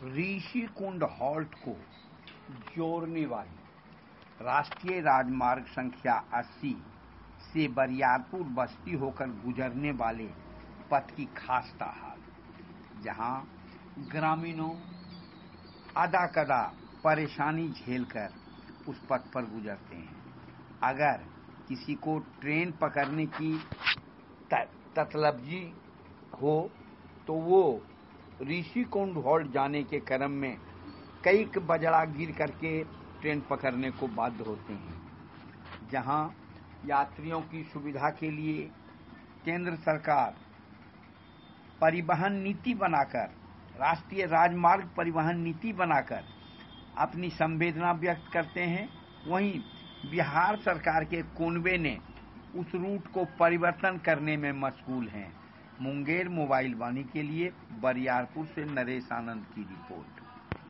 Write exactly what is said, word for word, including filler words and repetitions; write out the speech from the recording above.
Rishikund halt को जोड़ने वाली राष्ट्रीय राजमार्ग संख्या अस्सी से बरियारपुर बस्ती होकर गुजरने वाले पथ की खास्ता हाल, जहां ग्रामीणों अदा कदा परेशानी झेलकर उस पथ पर गुजरते हैं। अगर किसी को ट्रेन पकड़ने की ततलबजी हो तो वो ऋषिकुंड हॉल्ट जाने के क्रम में कई बजड़ा गिर करके ट्रेन पकड़ने को बाध्य होते हैं, जहां यात्रियों की सुविधा के लिए केंद्र सरकार परिवहन नीति बनाकर, राष्ट्रीय राजमार्ग परिवहन नीति बनाकर अपनी संवेदना व्यक्त करते हैं। वहीं बिहार सरकार के कोनवे ने उस रूट को परिवर्तन करने में मशगूल हैं। मुंगेर मोबाइल वाणी के लिए बरियारपुर से नरेश आनंद की रिपोर्ट।